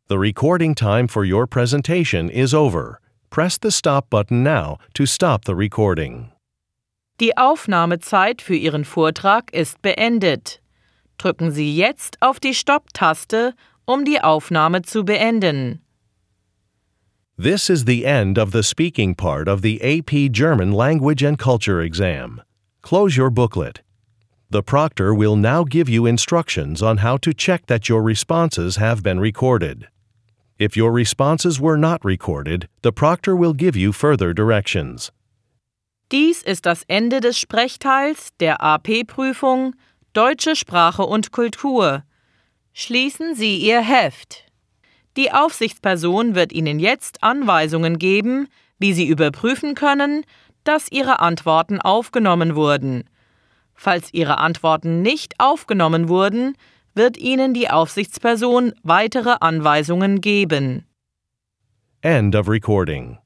The recording time for your presentation is over. Press the stop button now to stop the recording. Die Aufnahmezeit für Ihren Vortrag ist beendet. Drücken Sie jetzt auf die Stopp-Taste, um die Aufnahme zu beenden. This is the end of the speaking part of the AP German Language and Culture exam. Close your booklet. The proctor will now give you instructions on how to check that your responses have been recorded. If your responses were not recorded, the proctor will give you further directions. Dies ist das Ende des Sprechteils der AP-Prüfung Deutsche Sprache und Kultur. Schließen Sie Ihr Heft. Die Aufsichtsperson wird Ihnen jetzt Anweisungen geben, wie Sie überprüfen können, dass Ihre Antworten aufgenommen wurden. Falls Ihre Antworten nicht aufgenommen wurden, wird Ihnen die Aufsichtsperson weitere Anweisungen geben. End of recording.